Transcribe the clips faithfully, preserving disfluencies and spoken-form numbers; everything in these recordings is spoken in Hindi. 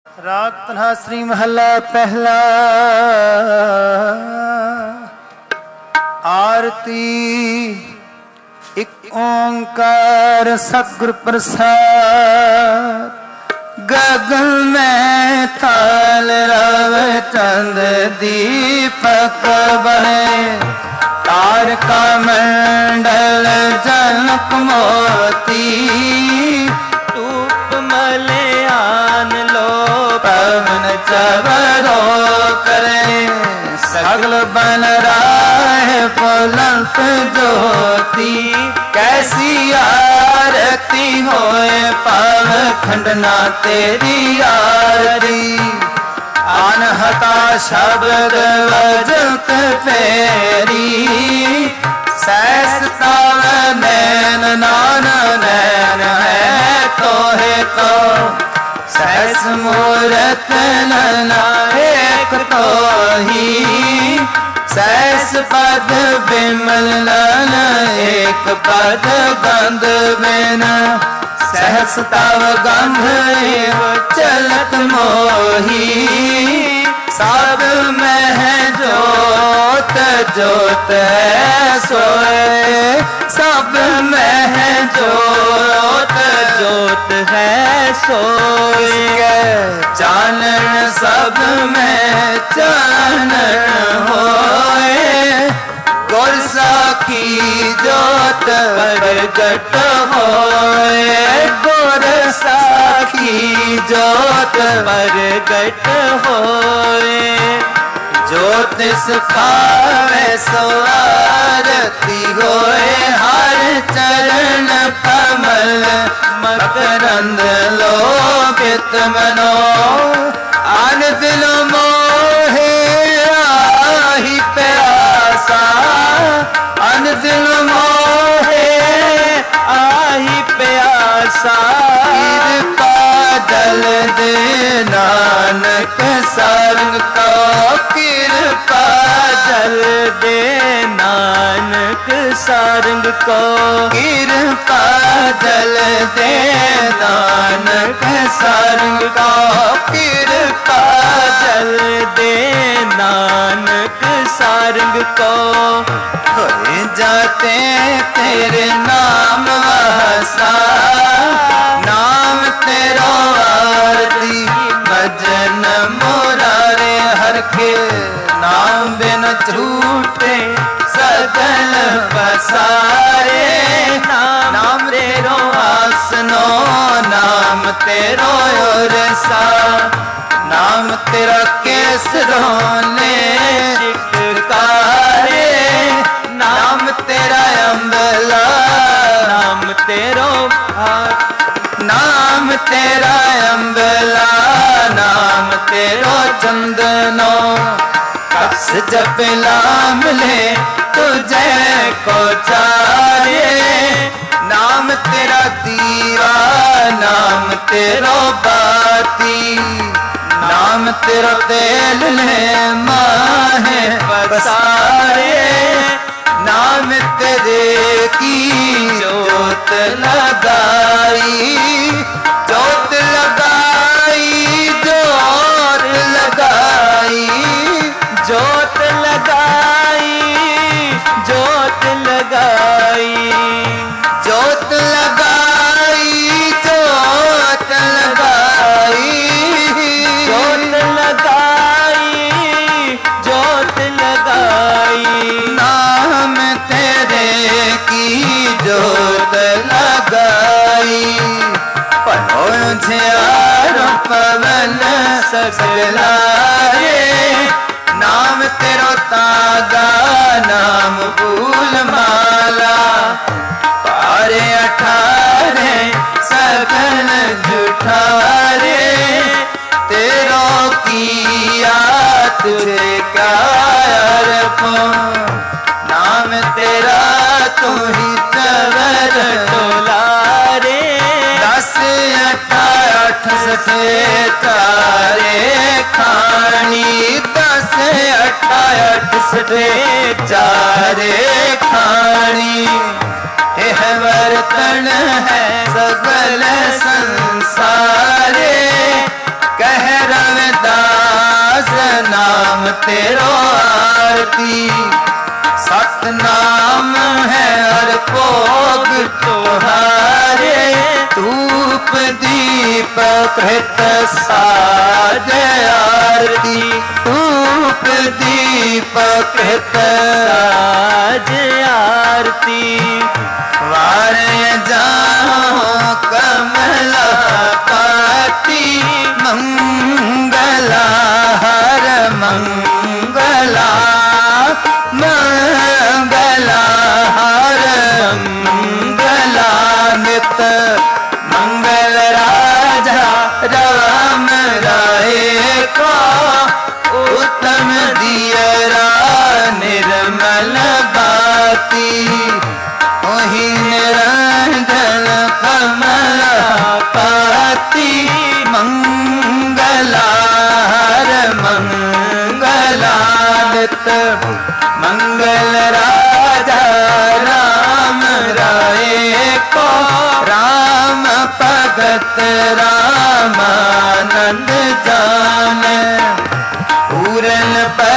राग तन्हा श्री महला पहला। आरती एक ओंकार सतगुर प्रसाद। गगन में ताल रव चंद दीपक बने। तारका मंडल जनक मोती। धूप मलयान लो पवन चवरो करे। सगल बन राह फुलंत ज्योति। कैसी आरती होए पाव खंडना तेरी आरती। अनहता शब्द वजत फेरी। सैस ताव नैन नान नैन है तो है तो। सहस मूरत नैना एक तो ही। सहस पद बिमल नैन एक पद गंध बिन। सहस तव गंध एव चलत मोही। सब में है जोत जोत है सोए। सब में है जोत जोत है सोए। चानन सब में चानन होए। गुर साखी जोत प्रगट होए। गुर साखी जोत प्रगट होए। ज्योतिष पावे सो आरती होए। हर चरण कमल मकरंद लोभित मनो। अन दिल मोहे आहि प्यासा। अन दिल मोहे आहि प्यासा। कृपा जल दे नानक संग को। कृपा जल दे नानक सारंग को। कृपा जल दे नानक सारंग को। कृपा जल दे नानक सारंग को। हो जाते तेरे नाम वहसा। नाम तेरो आरती भजन मुरारे हर के। नाम बिन छूटे सगल पसारे। नाम, नाम तेरो आसनो नाम तेरो रसा। नाम तेरा केसरों ने चिटकारे। नाम तेरा अम्बला नाम तेरो नाम तेरा अम्बला। नाम तेरो चंदनो। कस जप लाम ले तुझे को चारे। नाम तेरा दीवा नाम तेरो बाती। नाम तेरा तेल ले माहे पसारे। नाम तेरे की जोत लगाई। जोत लगाई जोत लगाई। जोत लगाई जोत लगाई। जोत लगाई जोत लगाई। जोत लगाई जोत लगाई। नाम तेरे की जोत लगाई। पहुँचारो पवन सगलाए। नाम तेरो तागा नाम फूल माला। पारे अठारे सगल जुठारे। तेरो किया तुझे क्या अर्पण। नाम तेरा तू ही चवर डोलारे। दस अठाठ से चारे खानी। दस अठाठ से चारे खानी। यह बर्तन है सगल संसारे। कह नाम तेरो आरती। सतनाम है हर भोग तुहारे, धूप दीप कृत साज आरती। धूप दीप कृत साज आरती। वार जाओ कमला पाती, मंगला हर मंगला मंगला हर मंगला। नित मंगल राजा राम राय को, उत्तम दियरा निर्मल बाती। ओहि निरंजन कमला पाती, मंगला हर मंगला। नित मंगल राजा राम राय को, राम भगत रामानंद जाने। पूरन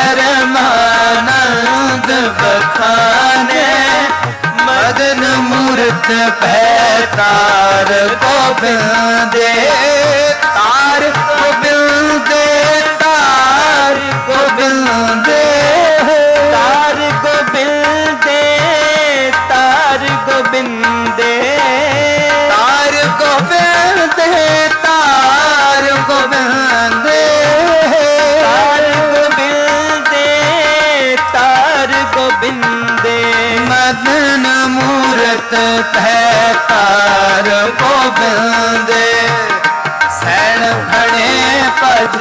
परमानंद बखाने, मदन मूर्त पैतार गोबिंदे। तार गोबिंदे तार गोबिंदे तार गोबिंदे तार गोबिंदे तार गोबिंदे तार गोबिंदे तार गोबिंदे तार गोबिंदे। मदन मूरत पैतार गोबिंदे। सैन खड़े पद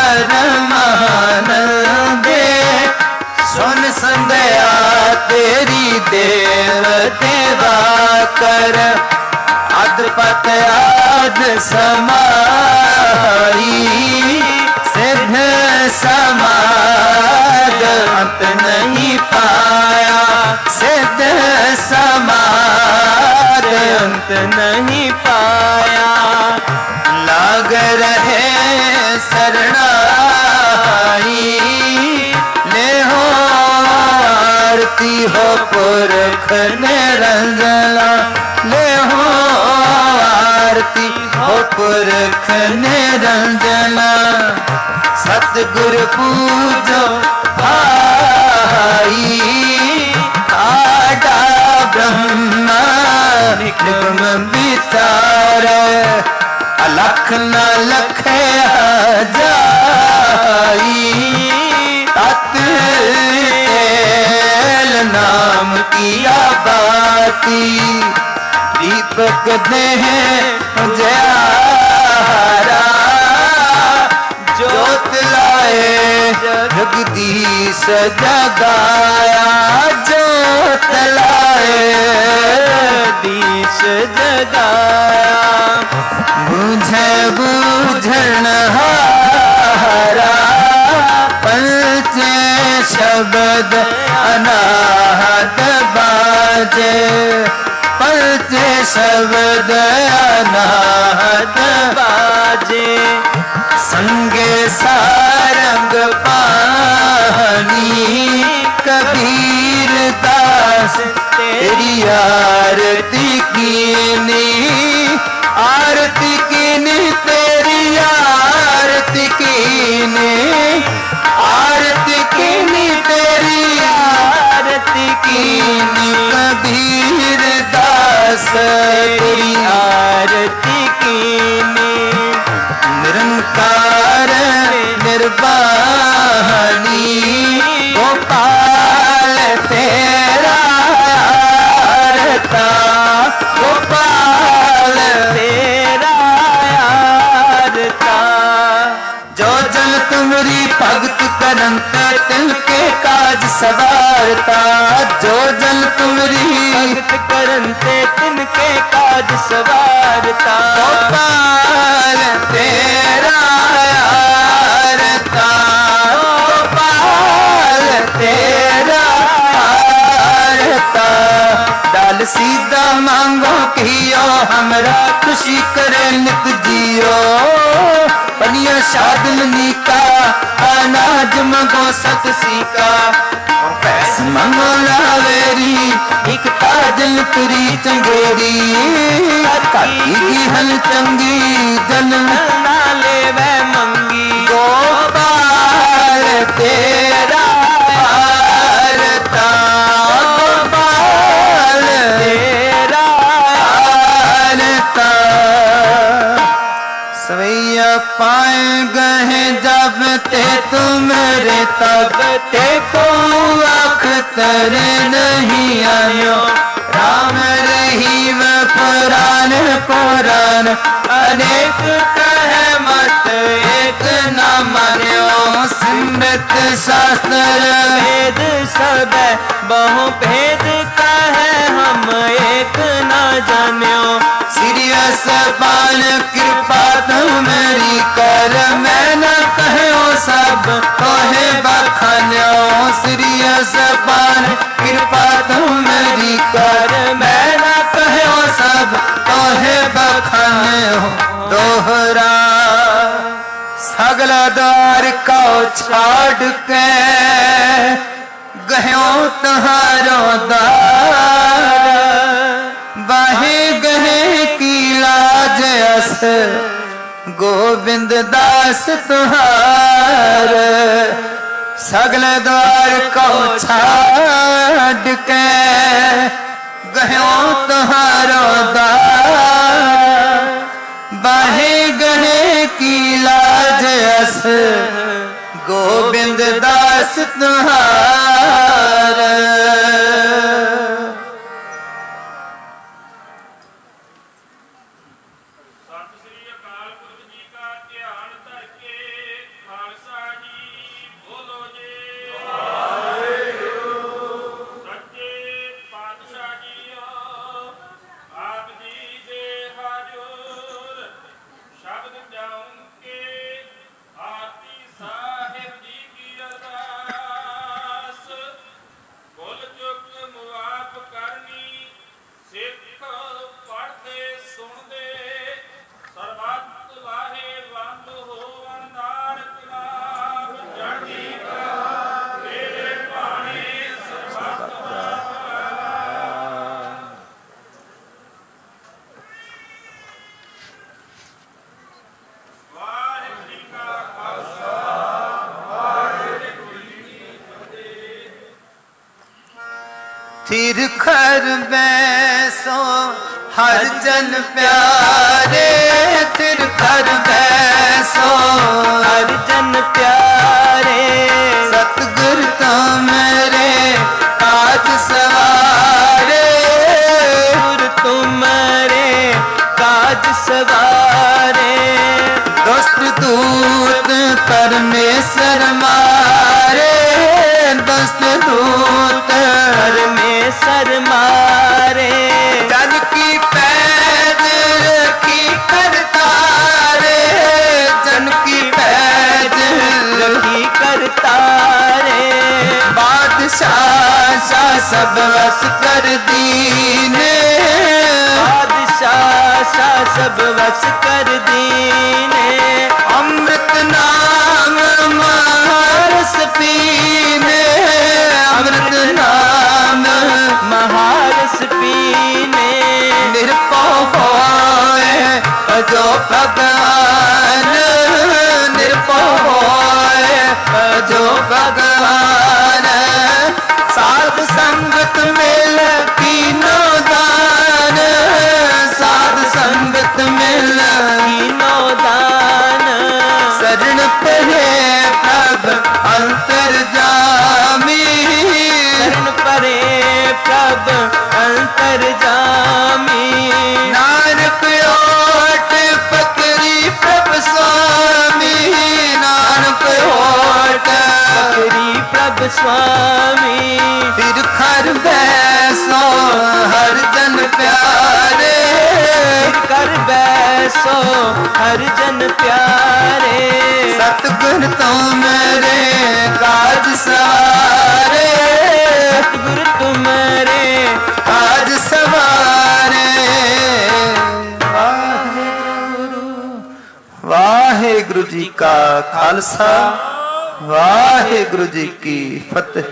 परमानंदे, सुन संध्या तेरी देव देवा कर। अदपत आद समाई, सिद्ध समाद अंत नहीं पाया। सिद्ध समाद अंत नहीं पाया। लाग रहे शरणाई, ले हो आरती हो पुरख निरंजना। ले हो आरती हो पुरख निरंजना। सतगुर पूजो भाई, आडा ब्रह्मा निगम विचार। अलख न लखे जाई, तत तेल नाम किया बाती। दीपक देह जयारा, जोत लाए जगदीश जगाया। जोत लाए जगदीश जगाया। बुझे बुझन हारा, पंचे शब्द अनाहत बाजे। पंचे शब्द अनाहत बाजे। संगे सारंग पानी, कबीर दास तेरी आरती कीनी। आरती कीनी तेरी आरती कीनी। आरती कीनी तेरी आरती कीनी। कबीर दास तेरी आरती कीनी। निरंकार निर्वाणी, गोपाल तेरा आरता। गोपाल तेरा आरता। जो जन तुमरी भगत करंत, तिनके काज सवारता। जो जन तुमरी भगत करंते, तिनके काज सवारता। गोपाल तेरा आरता। गोपाल तेरा आरता। डाल सीधा मांगो कियो, हमरा खुशी करे नित जियो। पनिया शादलनी का अनाज मंगो सत सीका पैस मंगो लावेरी एक ताजल तुरी चंगेरी काकी की हल चंगी जन ना ले वै मंगी गोपाल तेरा आरता गोपाल तेरा आरता सवैया पाए गए जब ते तुमरे तब ते को अख्तर नहीं आयो राम रहीम पुराण पुराण अनेक कहे मत एक न मान्यो सिमरत शास्त्र भेद सब बहु भेद कहे हम एक न जान्यो सीरियस बाल कृपा तुम्हारी कर मैं न कहो सब कहे बखान्यो सीरियस बाल कृपा तुम्हारी कर मैं न कहो सब कहे बखान्यो दोहरा सगला द्वार को छाड़ के गयो तुम्हारो द्वार बाहे गहे की लाज अस गोविंद दास तुहार सगल द्वार को छाड़ के गयो तुहारो द्वार बाहे गहे की लाज अस गोविंद दास तुहार थिर खर बैसो हर जन प्यारे थिर खर बैसो हर जन प्यारे सतगुर तो मेरे काज सवारे गुर तुम्हारे काज सवारे दोस्त दूत परमेश्वर मारे दोस्त दूत परमेश्वर मारे जन की पैज रखी करतारे जन की पैज रखी करतारे बादशाह शाह सब वस कर दीने बादशाह शाह सब वस कर दीने अमृत नाम महारस पीने अमृत नाम महारस पीने निरपो होए जो भगवान निरपो होए जो भगवान साध संगत मिल कीनो दान साध संगत मिल कीनो दान शरण परे प्रभ अंतर जामी शरण परे प्रभ अंतर जामी नानक ओट पकरी प्रभ स्वामी नानक ओट पकरी प्रभ स्वामी फिर खर बैसो हर जन प्यारे कर बैसो हर जन प्यारे सतगुर तो मेरे काज सवारे सतगुर तुम्हारे काज सवारे वाहे वाहिगुरु जी का खालसा वाहिगुरु जी की फतेह।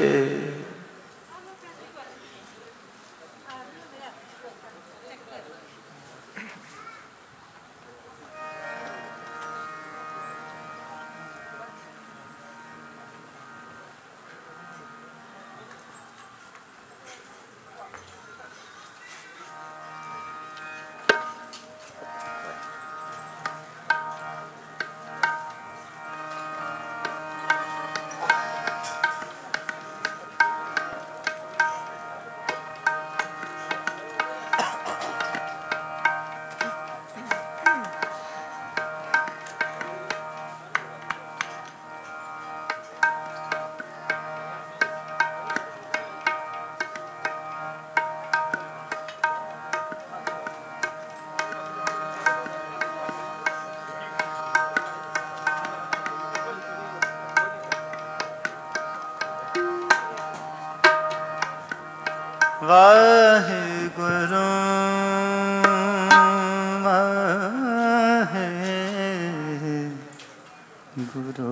वाहिगुरु वाहिगुरु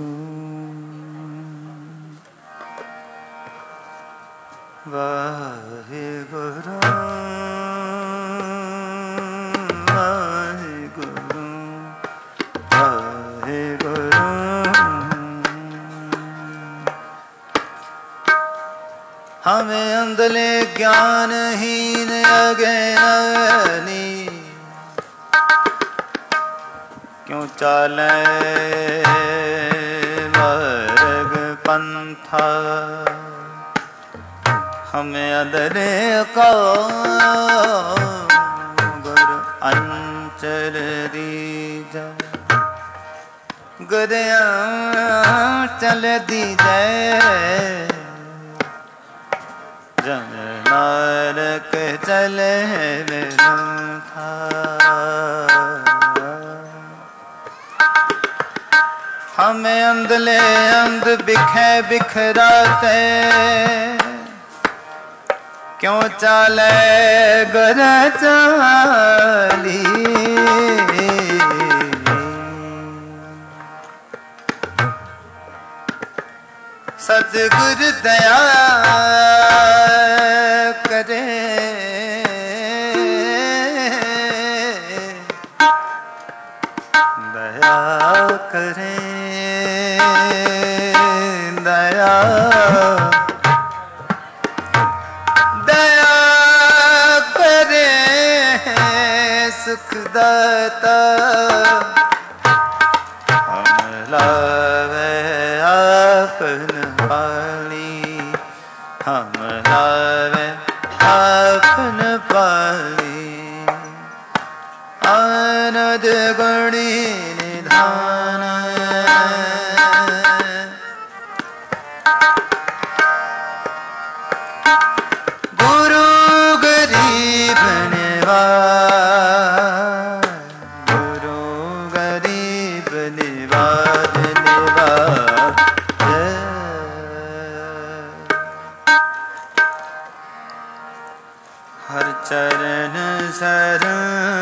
वाहिगुरु वाहिगुरु वाहिगुरु। हमें अंधले ज्ञानहीन अज्ञानी क्यों चाले वर्ग पंथा। हमें अंधले को गुरु अंचल दीजा गुरु अंचल दीजा। जन नानक चले था। हमें अंधले अंध बिखे बिखराते क्यों चाले गर चाली। सतगुरु दया करे दया करे दया दया करे सुखदाता। हम लावे अपन पानी हम लावे अपन पानी। आनंद गुणी निधान गुरु गरीब निवाज गुरु गरीब निवाज निवाज। हर चरण शरण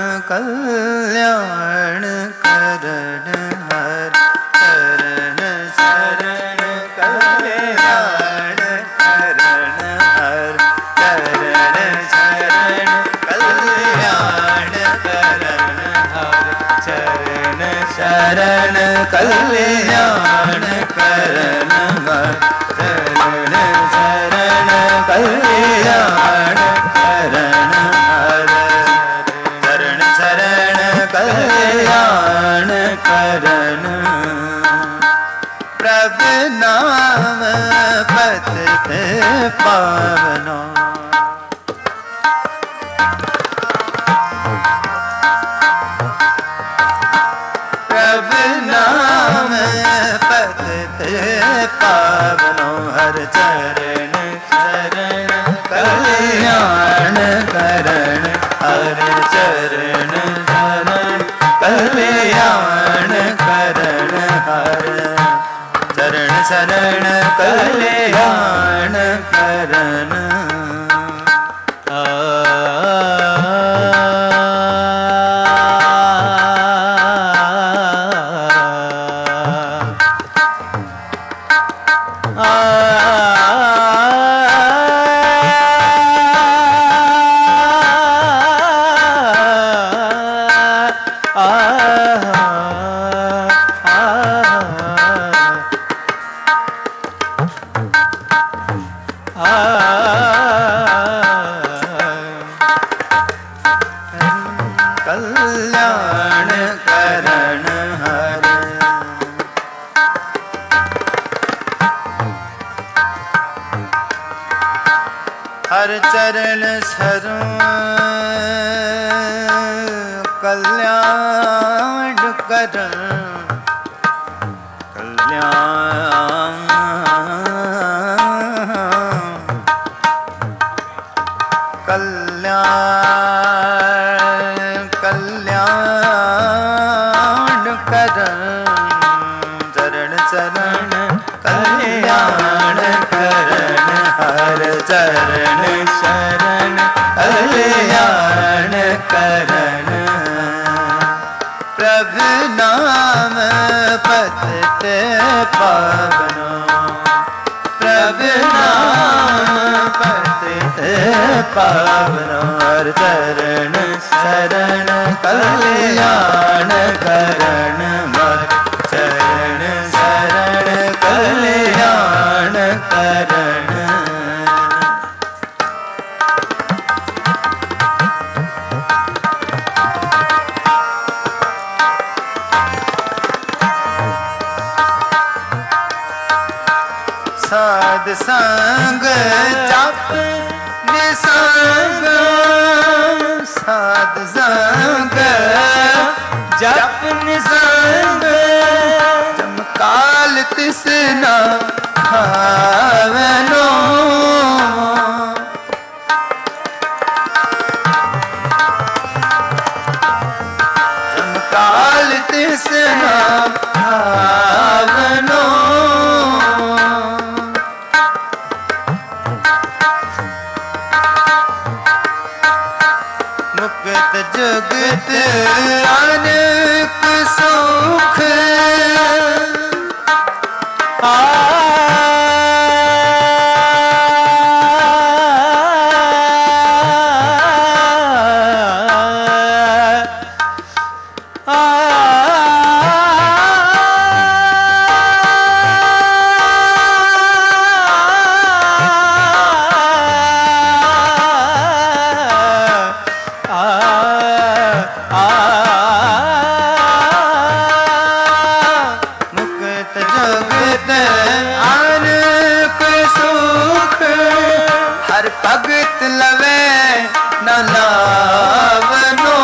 कल्याण करण हर चरण शरण कल्याण करण हर चरण शरण कल्याण करण हर चरण शरण कल्याण करण हर चरण शरण कल्याण करण हर चरण शरण कल्याण करण। प्रभु नाम पतित पावनो प्रभु नाम पतित पावनो हर चरण शरण कल्याण करण हर चरण शरण कल्याण करण हर चरण शरण कल्याण करण। हर चरण शरण कल्याण करन कल्याण कल्याण कल्याण करन चरण चरण कल्याण करन हर चरण शरण कल्याण करन प्रभु नाम पतित पावनो प्रभु नाम पतित पावनो हर चरण शरण कल्याण करन हर चरण शरण कल्याण करन साध संग जप निसंग साध संग जप निसंग जमकाल तिसना भावनो जमकाल तिसना भावनो मुक्त जगत अनेक सुख आ भगत लवे न लावनो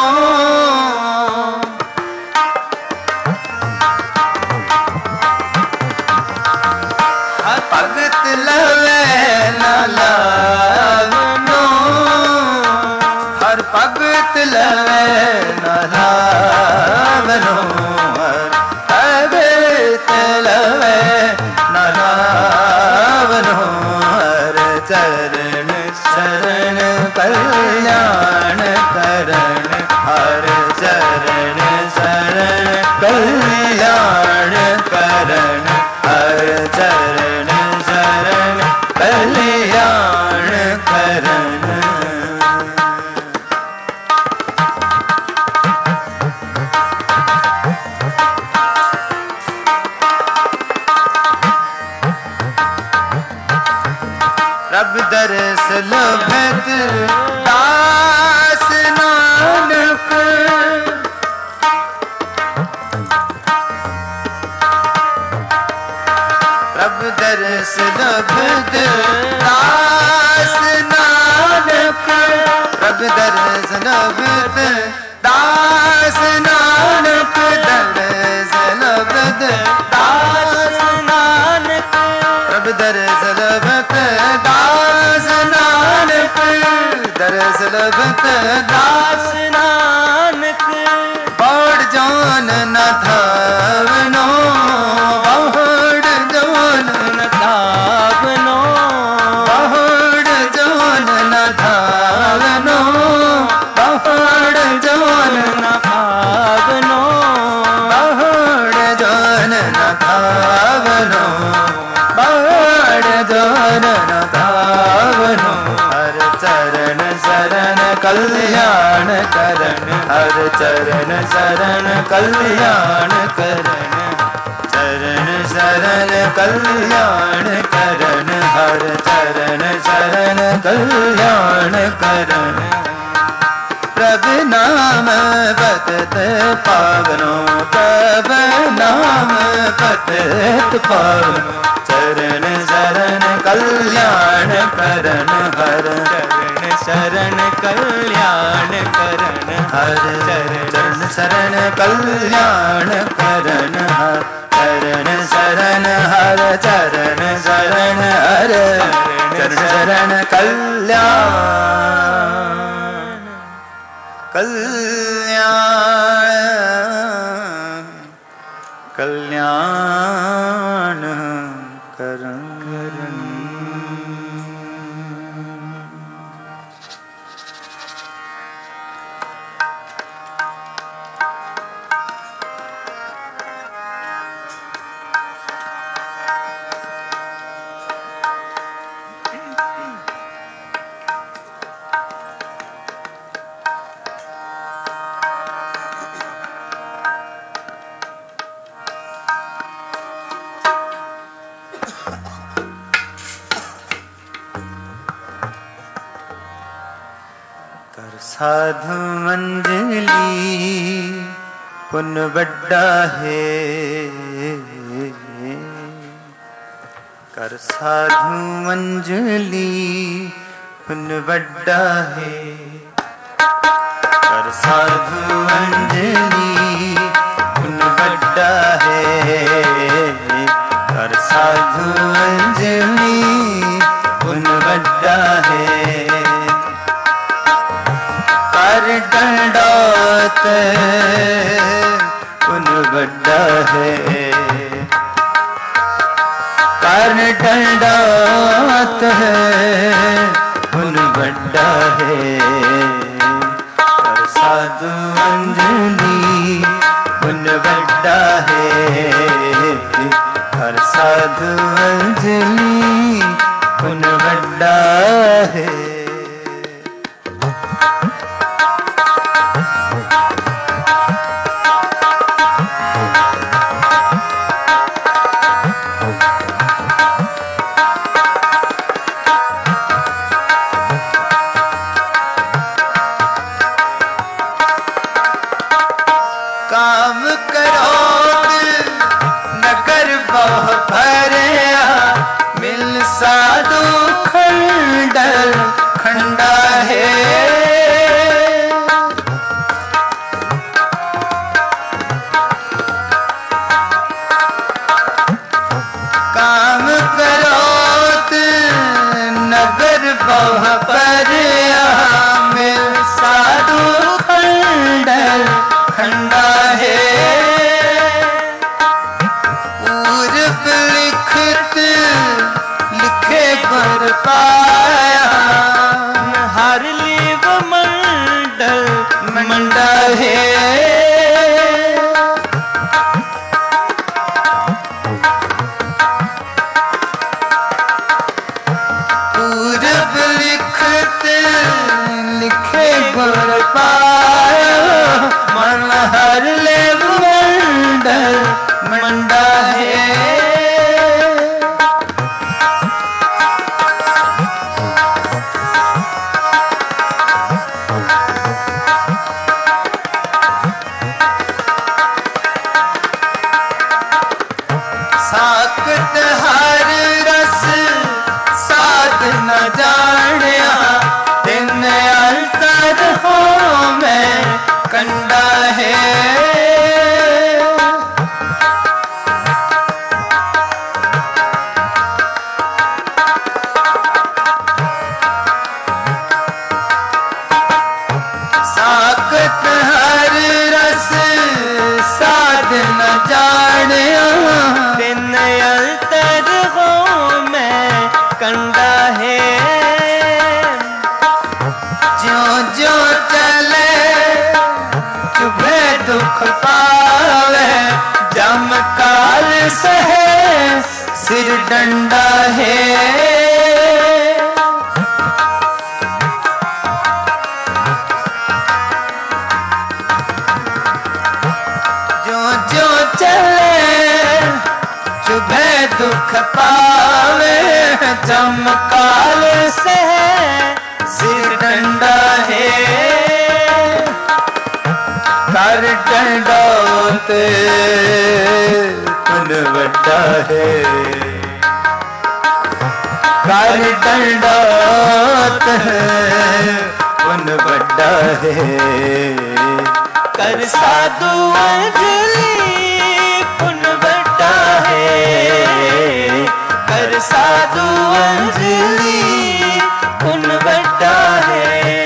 भगत लवे न लावनो हर भगत लवे न लावनो हर भगत लवे न लावनो हर चरण शरण कल्याण करन हर चरण शरण कल्याण करन हर चरण शरण कल्याण करन प्रभ दरस लभत दास नानक प्रभ दरस लभत दास नानक प्रभ दरस लभत दास नानक दरस लभत दास नानक प्रभ दरस लभत दास नानक दरस लभत दास नानक बड़ जान न थावनो बड़ जान न थावनो बड़ जान न थावनो बड़ जान न थावनो बड़ जान न थावनो बड़ जान न थावनो हर चरण शरण कल्याण करन हर चरण शरण कल्याण करन चरण शरण कल्याण करन हर चरण शरण कल्याण करन प्रभु नाम पतित पावनो प्रभु नाम पतित पावनो चरण शरण कल्याण करन हर चरण शरण कल्याण करन हर चरण शरण कल्याण करन हर चरण शरण हर चरण शरण हर चरण शरण कल्याण कल्याण कल्याण करन साधु मंजली पुन बड़ा है कर साधु मंजली पुन बड़ा है कर साधु मंजली पुन बड़ा है कर साधु मंजली पुन बड़ा है कर डंडौत पुन बड़ा है कर डंडौत है पुन बड़ा है कर साधु अंजलि पुन बड़ा है कर साधु अंजलि पुन बड़ा है साधु खंडल खंडा है काम करोत नगर बह पर मिल साधु खंडल खंडा है पूर्व लिखित लिखे पर पाया हर लेव मंडल मंडा है पूर्व लिखित लिखे पर पाया मन हर लेव मंडल मंडा है साकत हर रस साध न जानिया दिन अंतर हो मैं कंडा है साकत हर रस साध न जानिया दिन अंतर हो मैं कंडा है जो जो चले चुभे दुख पावे जम काल सहे सिर डंडा है चुभे दुख पावे जमकाल से सिर डंडा है कर डंडौते पुन बड़ा है कर दंडौत पुन बड़ा है। कर साधु अंजलि पुन बड़ा है। कर साधु अंजलि पुन बड़ा है।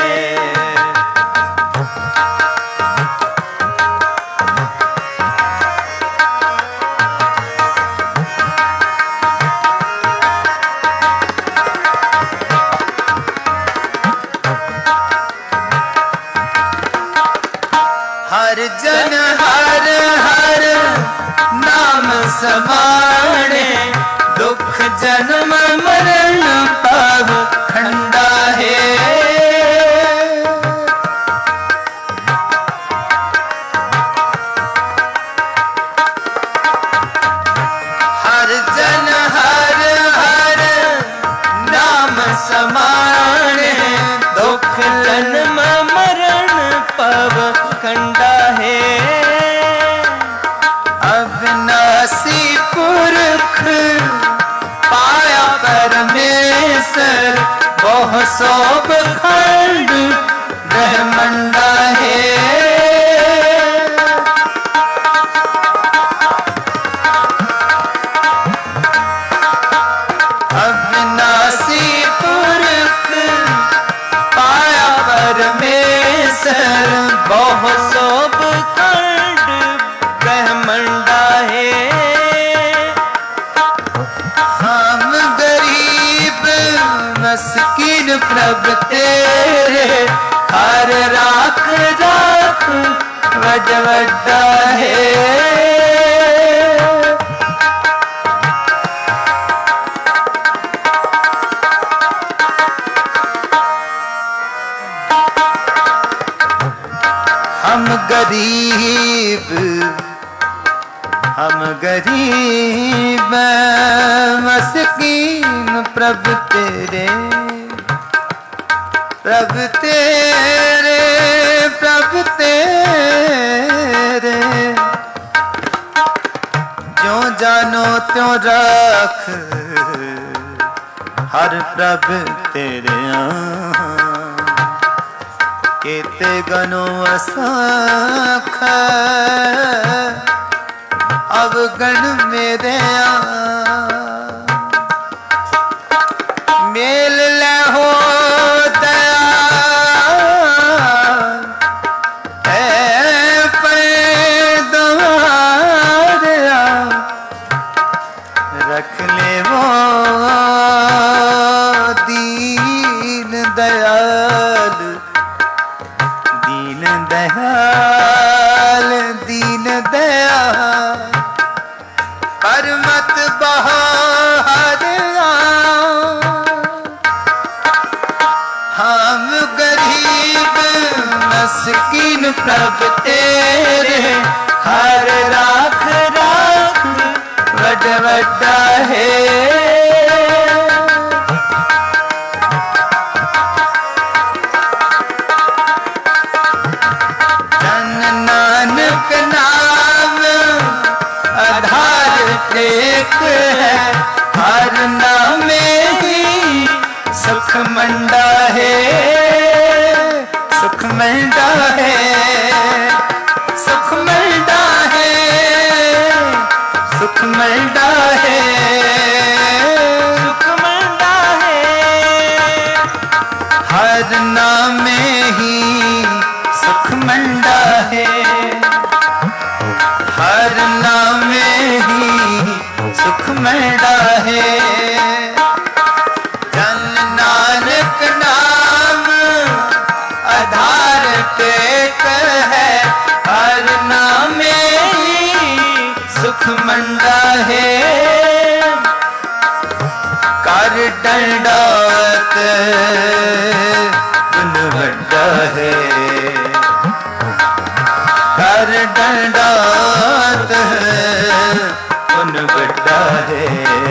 हर जन हर हर नाम समाणे, दुख जन्म मरण पाव खंडा है। हर जन हर हर नाम समाणे, दुख जन्म मरण पव खंडा है। अविनाशी पुरख पाया परमेश्वर, बहु सोभ खंड ब्रह्मंडा है। अविनाशी पुरख पाया परमेश्वर, बहु सोभ खंड ब्रह्मंडा है। हम गरीब मस्कीन प्रभु तेरे, हर राख राख वड वड्डा है। हम गरीब हम गरीब मस्कीन प्रभु तेरे, प्रभु तेरे प्रभु तेरे, जो जानो त्यों रख हर प्रभु तेरे। केते गनो असाख अवगण मेरे मेल ले हो दया है पैदवारिया, रख ले वो दीन दयाल, दीन दयाल दीन दयाल, पर मत बहारिया। हम गरीब मस्कीन प्रभु तेरे, हर राख राख वड वड्डा है। नानक नाम आधार एक है, हर नाम में ही सुख मंडा है। सुख मंडा है, सुख मंडा है, सुख मंडा है, सुख मंडा है। हर नाम में ही सुख मंडा है, हर नाम में ही सुख मंडा है। जन नानक नाम आधार टेक है, हर नाम में ही सुख मंडा है। कर दंडौत पुन बड़ा है, कर दंडौत पुन बड़ा है।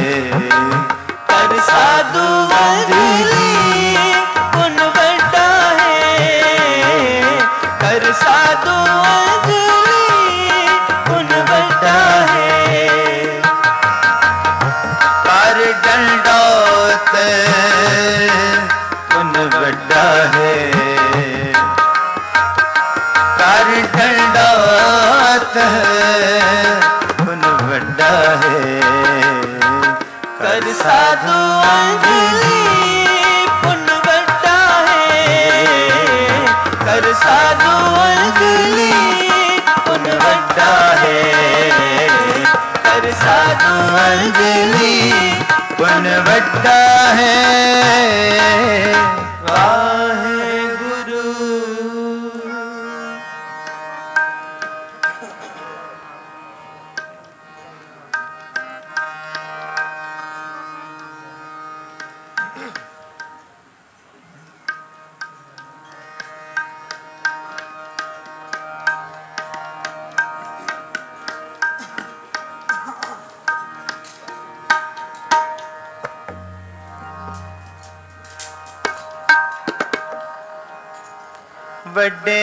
कर साधु अंजलि पुन बड़ा है। कर साधु अंजलि पुन बड़ा है। कर दंडौत वड्डा है कर डंडात है पुन वड्डा है कर साधु अंजलि पुन वड्डा है कर साधु अंजलि पुन वड्डा है कर साधु अंजलि पुन वड्डा है वाहेगुरु। बड़े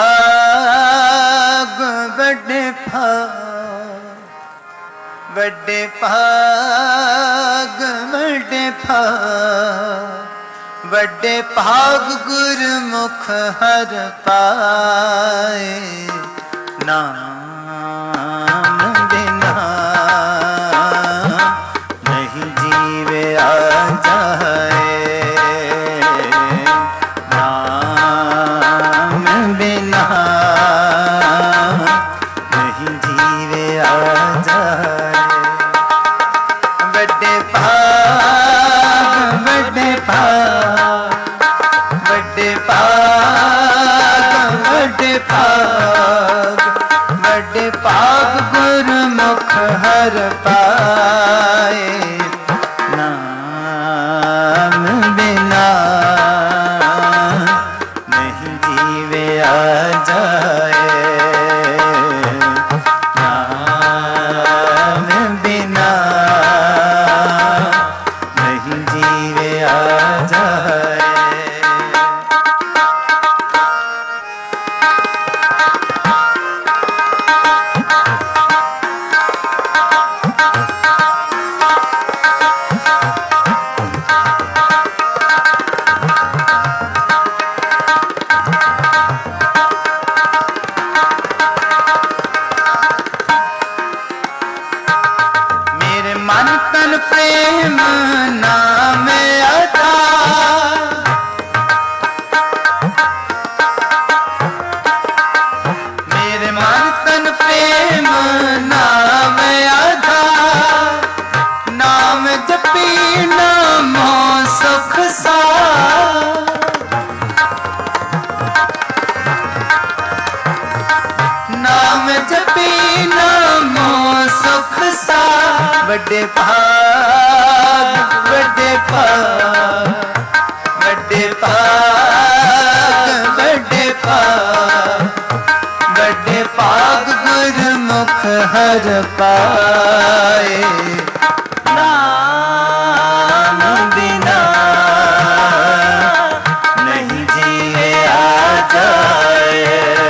भाग बड़े भाग बड़े भाग बड़े भाग बड़े भाग गुरमुख हर पाए नाम बिना नहीं जीवे आ जाए हर पाए नाम बिना नहीं जीवे आ जाए नाम बिना नहीं जीवे आ जाए। मन तन प्रेम नाम अदा मेरे मन तन प्रेम नाम अदा नाम जपी नामो सुख सा नाम जपी नामो सुख सा बड़े भाग बड़े भाग बड़े भाग बड़े भाग बड़े भाग गुरमुख हर पाए नाम बिना नहीं जिए आ जाए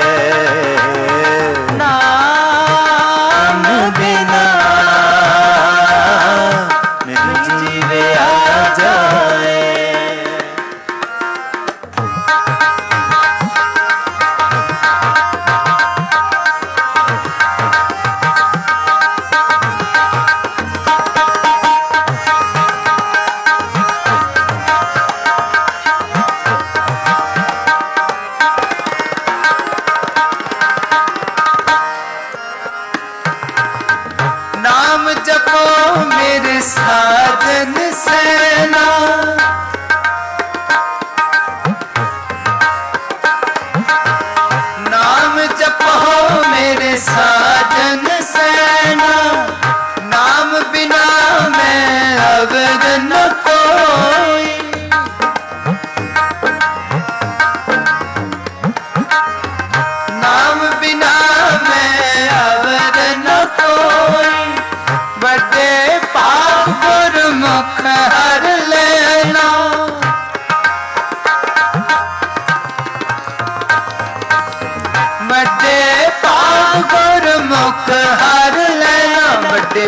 नाम बिना नाम जपो मेरे साजन सेना नाम जपो मेरे साजन सेना नाम बिना मैं अवद न कोई नाम बिना मैं अवद न कोई बड़े पाप गुरमुख हर लेना बड़े पाप गुरमुख हर लेना बड़े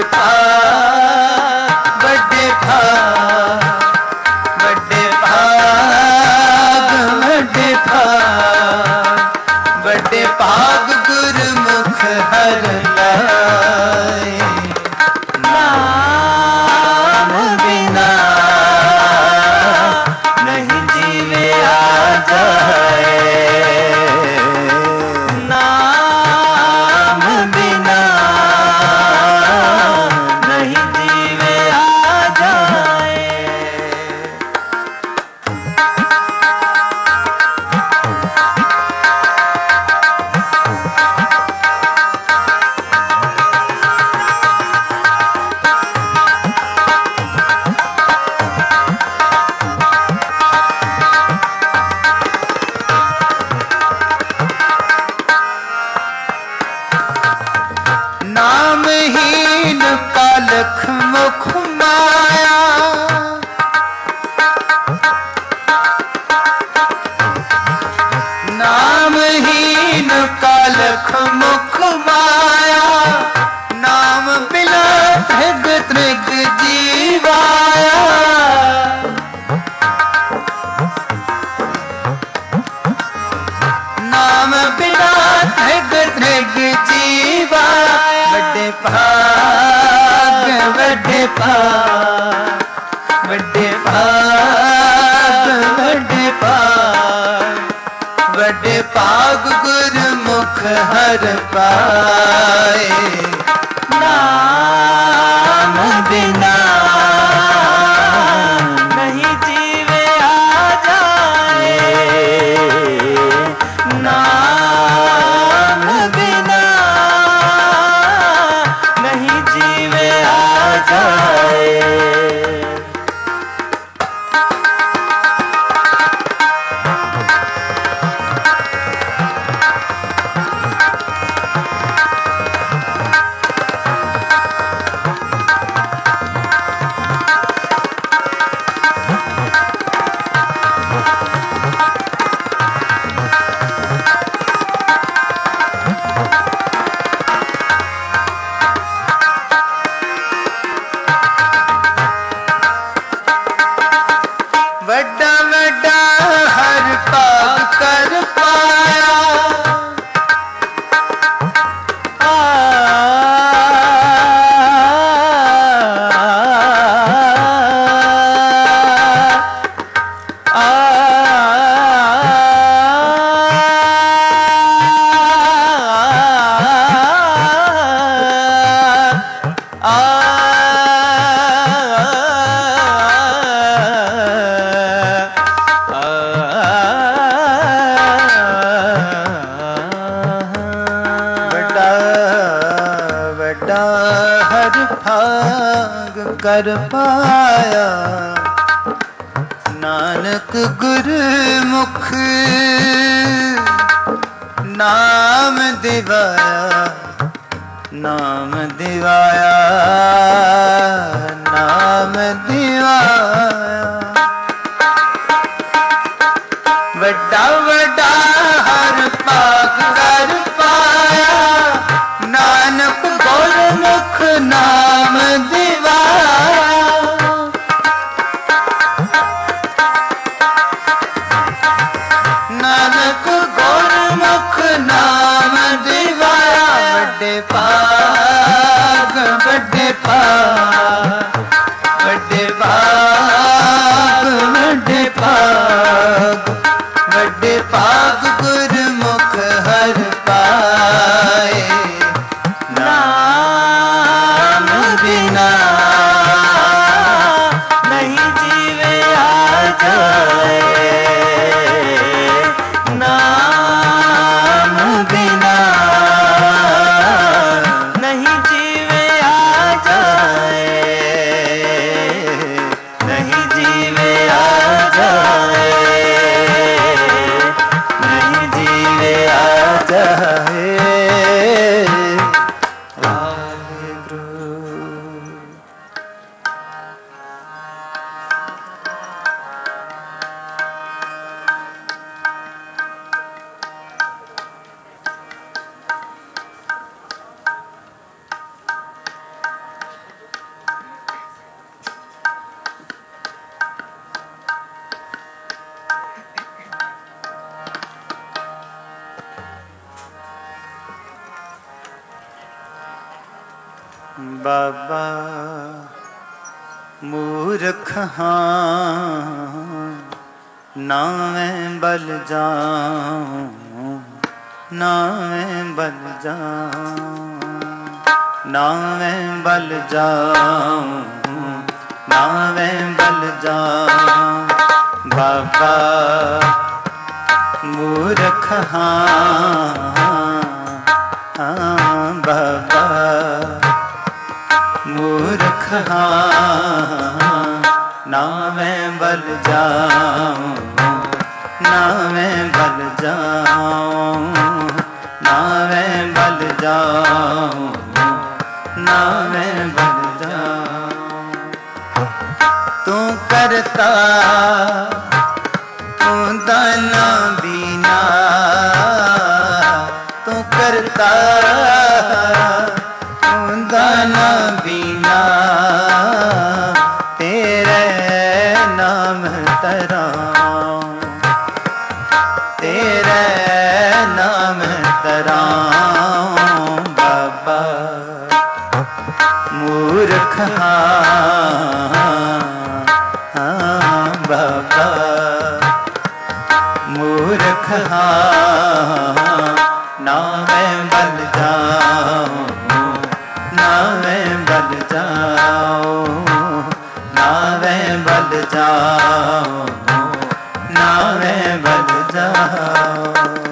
भाग बड़े भाग बड़े भाग भाग वड्डे भाग वड्डे भाग वड्डे भाग वड्डे भाग गुरमुख हर पाए नाम बिना नहीं जीवे आ जाए नाम बिना नहीं जीवे आ जाए वड्डा वड्डा हर पाग कर पाया आ, आ, आ, वड्डा वड्डा हर भाग कर पाया नानक गुरमुख नाम दिवाया नाम दिवाया नाम दिवाया वड्डा वड्डा हर पाग कर पाया नानक गुरमुख नाम दिवाया नानक गुरमुख नाम दिवाया वड्डे पाग वड्डे पाग वड्डे पाग वड्डे पाग वड्डे पाग गुरमुख हर पाए नाम बिना नहीं जीवे आ जाए नाम बिना नहीं जीवे आ जाए नहीं जीवे आ जाए नहीं जीवे आ जाए बाबा मूर्ख हाँ नावें बल जाऊं नावें बल जाऊं नावें बल जाऊं नावें बल जाऊं बाबा मूर्ख हाँ हाँ बाबा मूर्ख हाँ नावें बल जाऊं नावें बल जाऊं नावें बल जाऊं नावें बल जाऊं तू करता तू दाना बीना तू करता तू दाना बीना तेरे नाम तराऊं तेरे नाम तराऊं बाबा मूर्ख हाँ नावे बल जाओ, नावे बल जाओ, नावे बल जाओ, नावे बल जाओ।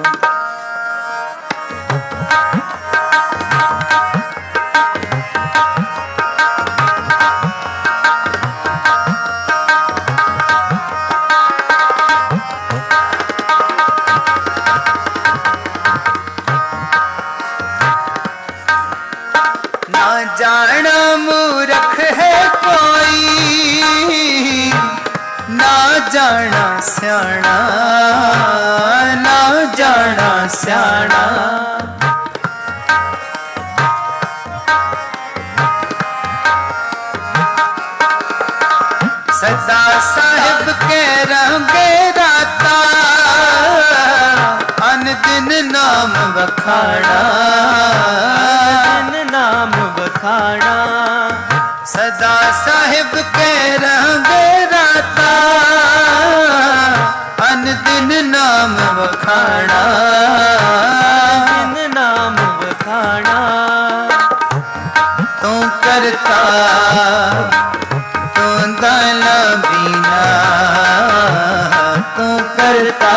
जाना मूर्ख है कोई, ना जाना स्याणा, ना जाना स्याणा। सदा साहिब के रंगे राता, अन दिन नाम बखाड़ा, नाम बखाड़ा। सदा साहिब के रंगे राता, अन दिन नाम बखाड़ा, दिन नाम बखाड़ा। तू करता तू दाना बीना, तू करता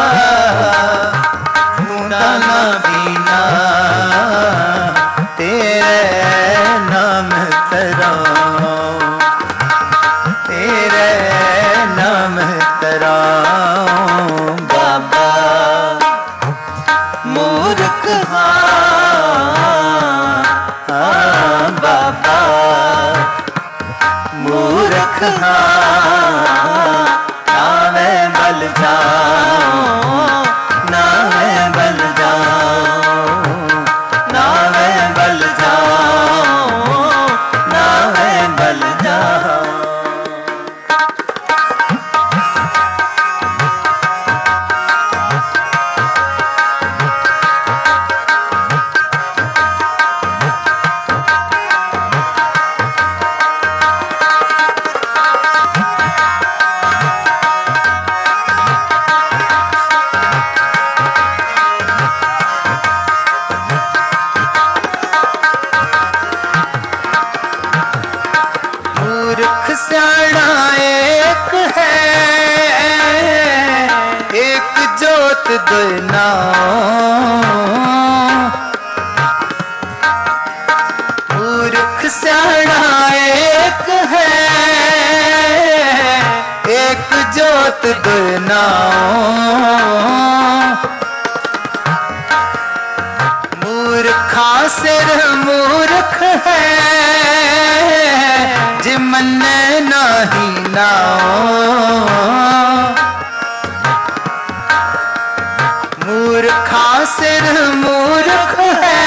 तू दाना बीना, तेरे नाम तराओ, तेरे नाम तराओ। बाबा मूर्ख हाँ, बाबा मूर्ख हाँ, नावे बल जाओ, नावे बल जाओ, नावे बल जाओ, नावे बल जाओ। स्याणा एक है, एक जोत दो नाओ। मूर्ख स्याणा एक है, एक जोत दो नाओ। मूर्खा सिर मूर्ख है, जिमन नाही नाओ। मूर्खा सिर मूर्ख है,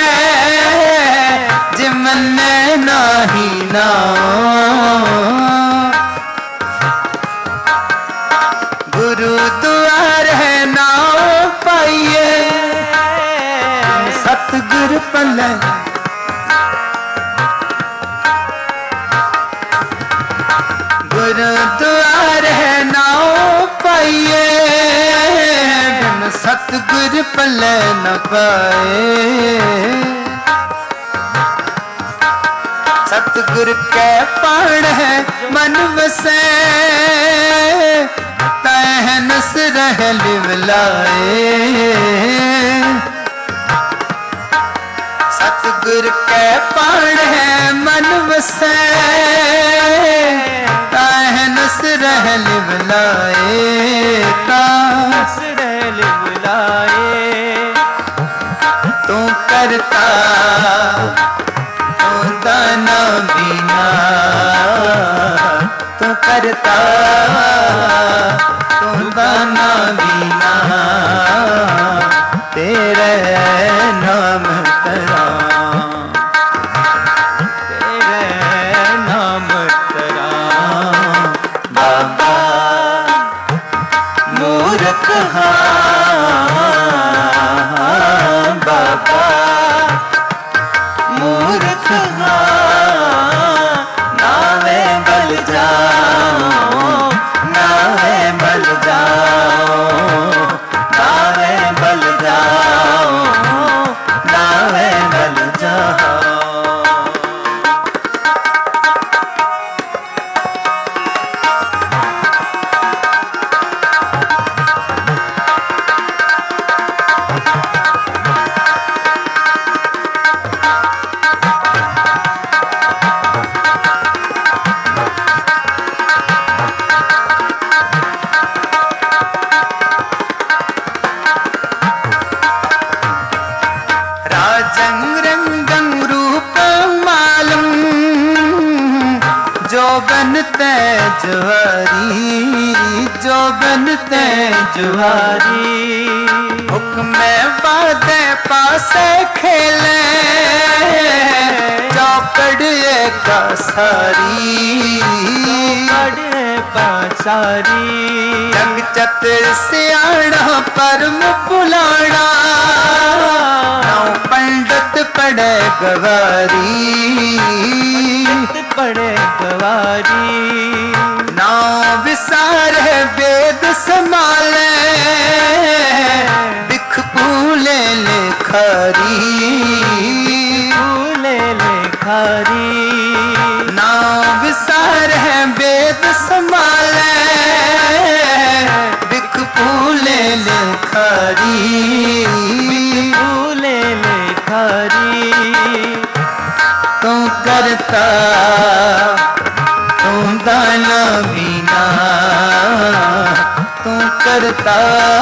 जिमन नाही नाओ। गुरु द्वार है नाओ पाइए, सतगुर पल्ले गुरुद्वार है नाओ पाइए, बिन सतगुर पल्ले न पाए। सतगुर के पाण है मन वसे, तहनस रह लिवलाए। सतगुर के पाण है मन वसे, ताहनस रह लिवलाए, ताहनस रह लिवलाए। तू करता तू दाना बीना, तू करता तू दाना बीना, तेरे नाम तराओ, तेरे नाम तराओ। बाबा मूर्ख हाँ, बाबा मूर्ख हाँ, नावे बल जाओ, नावे बल जाओ, बनते जुआरी, जो बनते जुआरी। हुक्म बादे पासे खेले चौपड़ का सारी, पासारी। जंग चतुर सियाणा परम पुलाणा, नौ पंडित पड़े गवारी, पड़े गवारी। नौ विसारे वेद संभाले बिख फूले लिखारी, फूले लिखारी। नौ विसारे वेद संभाले बिख फूले लिखारी, फूले लिखारी। तू करता तू दाना बिना, तू करता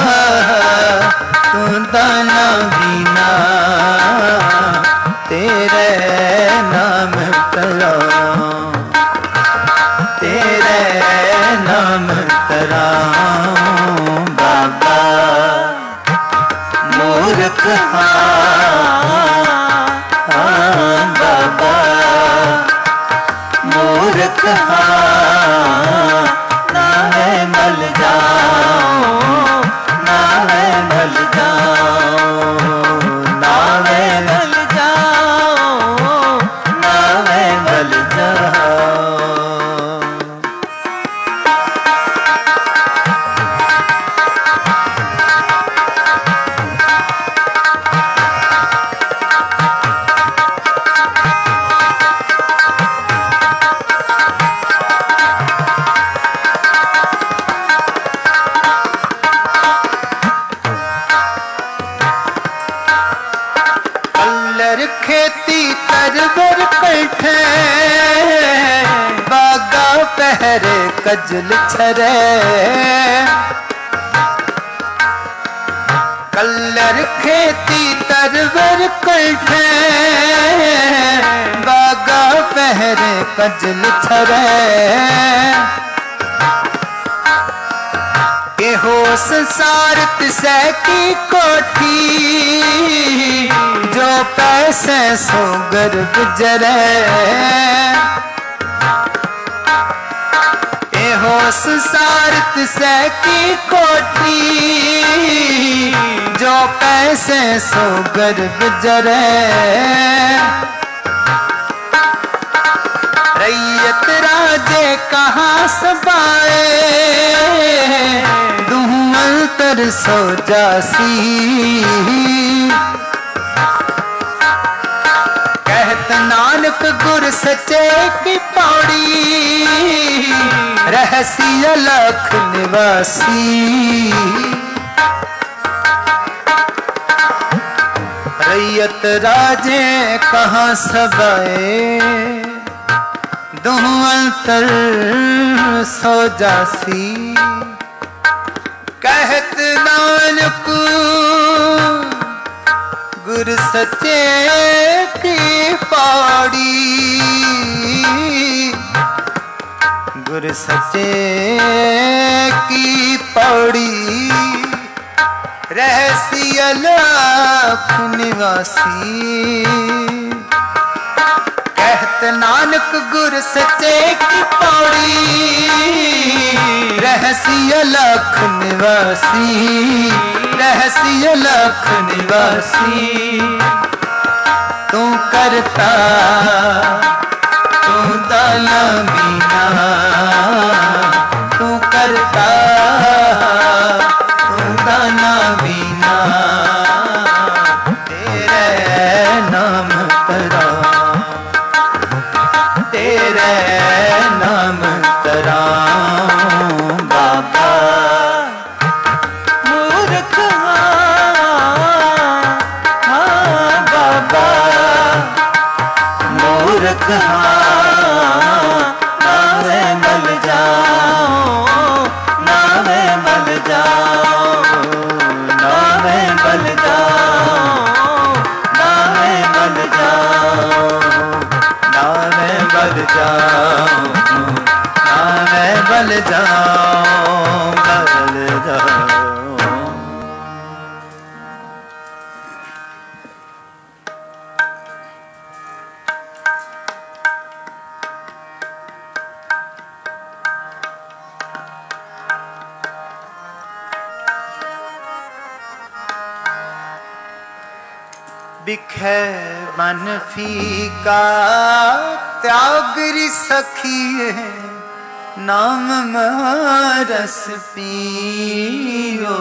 तू दाना बिना, तेरे नाम तराऊं, तेरे नाम तराऊं बाबा। मूर्ख हाँ बाबा, मूर्ख हाँ, ना है मल जाऊं, ना है मल जाऊं, ना है मल जाऊं, ना है मल जाऊं। खेती तरबर बैठे बागा पहरे कजल छरे, कल्लर खेती तरबर बैठे बागा पहरे कजल छरे। के हो संसार तिसै की कोठी, जो पैसे सो गर्भ जरे। ए हो संसार तिसै की कोठी, जो पैसे सो गर्भ जरे। रैयत राजे कहाँ सबाए, दूमंतर सो जासी। कहत नानक गुर सचे की पौड़ी, रहस्य लख निवासी। रैयत राजे कहाँ सबाए, दूमंतर सो जासी। कहत नानक गुर सचे की पौड़ी, गुर सचे की पौड़ी, रहस्य लाख निवासी। कहत नानक गुर सचे की पौड़ी, रहस्य लख निवासी, रहस्य लख निवासी। तू करता तू दाना बिना, तू करता तू दाना बिना, तेरे नाम तराऊं, तेरे नाम तराऊं बाबा। मूर्ख हाँ, हाँ बाबा, मूर्ख हाँ, ना है मल बदल जाओ बदल जाओ। बिखे मन फीका त्याग री सखिए नाम महारस पियो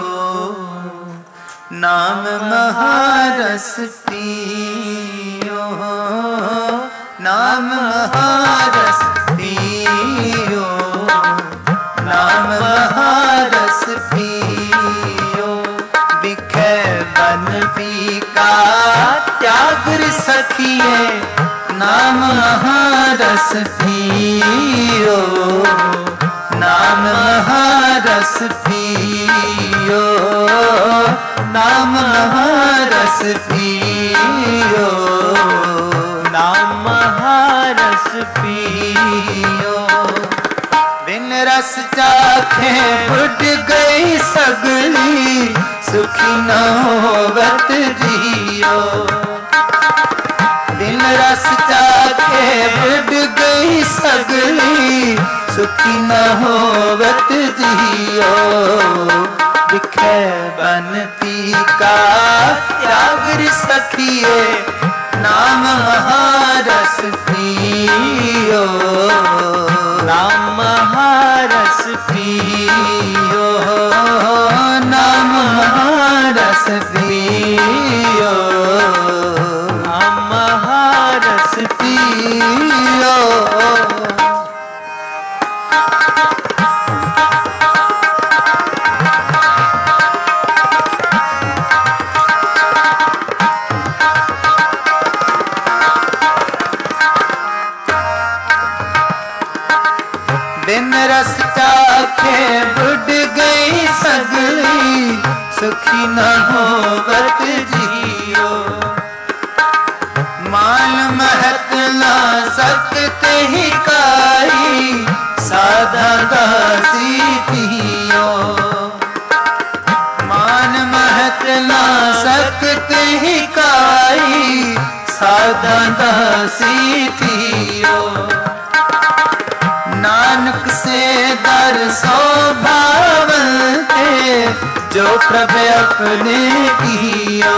नाम महारस पियो नाम महारस पियो नाम महारस पियो। बिखे मन फीका त्याग री सखिए नाम महारस पियो नाम महारस पियो नाम महारस पियो नाम महारस पियो। बिन रस चाखे बुझ गई सगली सुखी न होवत जियो। बिन रस चाखे बुझ गई सगली सुखी न होवत जियो। बिखे बन फीका त्याग री सखिए नाम महारस पियो नाम महारस पियो नाम महारस पियो नाम महारस पियो। बिन रस चाखे बुझ गई सगली सुखी न होवत जियो। मान महत ना सकते ही काई साधा दासी थियो। मान महत ना सकते ही काई साधा दासी थियो। नानक से दर सो भावते जो प्रभ अपने कियो।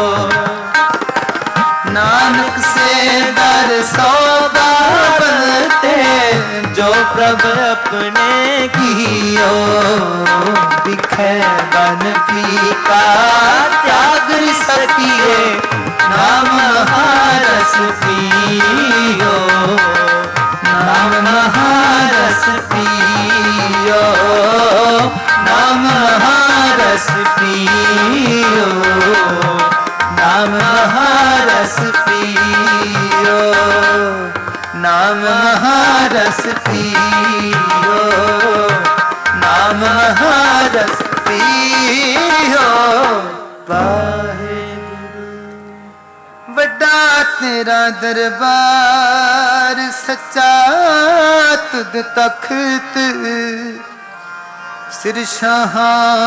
नानक से दर सो भावते जो प्रभ अपने कियो। बिखे बन फीका त्याग री सखिए नाम महारस पियो नाम महारस पियो नाम महारस पियो नाम महारस पियो नाम महारस पियो नाम महारस पियो। बड़ा तेरा दरबार सच्चा तुद तख्त सिर शाह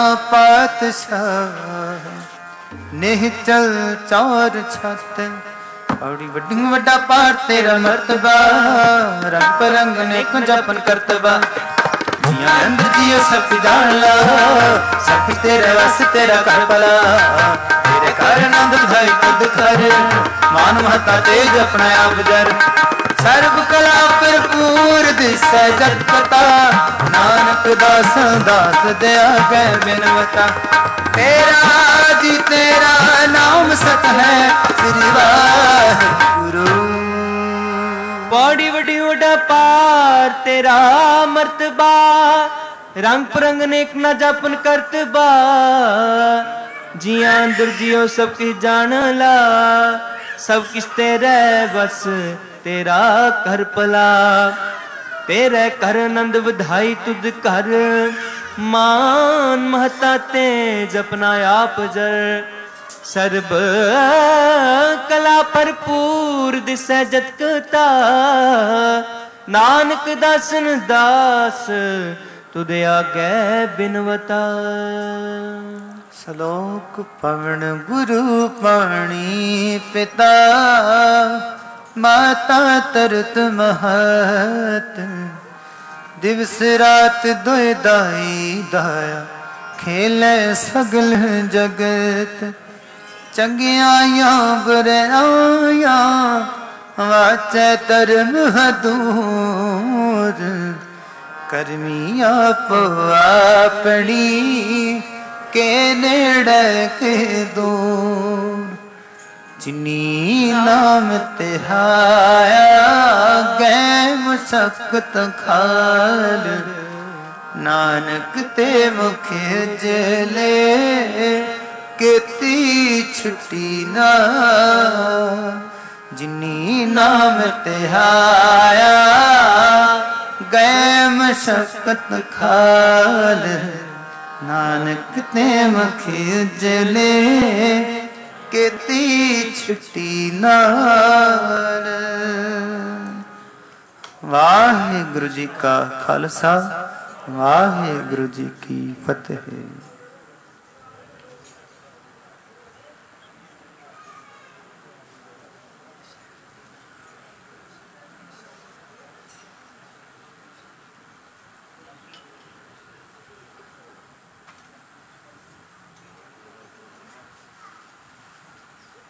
पातशाह निहचल चौर छत। औड़ी वड्डी वड्डा पार तेरा मर्तबा रंग परंग ने कुंजापन करतबा। अंद जियो सब जान ला सब तेरे वस तेरा कर पला। तेरे कारण नंद बधाई खुद कर मान महता तेज अपना आप जर। सर्व कला भरपूर दिसै जग पता नानक दास दास दया कै बिनवता। तेरा जी तेरा नाम सत है श्री वाहिगुरु। बड़ी वड्डी वड्डा पार तेरा मर्तबा रंग परंग नेक ना जापन करतबा। जिया अंदर जियो सब किस जान ला सब किस तेरे बस तेरा कर पला। तेरे कर नंद बधाई तुद कर मान महता तेज अपना आप जर। सर्व कला भरपूर दिसै जतकता नानक दासन दास तुद आगे बिनवता। सलोक पवन गुरु पाणी पिता माता तरत महत दिवस रात दोय दाई दाया खेले सगल जगत चंगियाया बुराया वाचे धर्म हदूर करमी आप अपनी के नेड़े के दूर जिनी नाम तिहाया गै मुशक्कत खाल नानक ते मुख जले केती छुट्टी ना जिनी नाम तिहाया गै मुशक्कत खाल नानक ते मुख जले केती छुट्टी नाल। वाहिगुरु जी का खालसा वाहिगुरु जी की फतेह।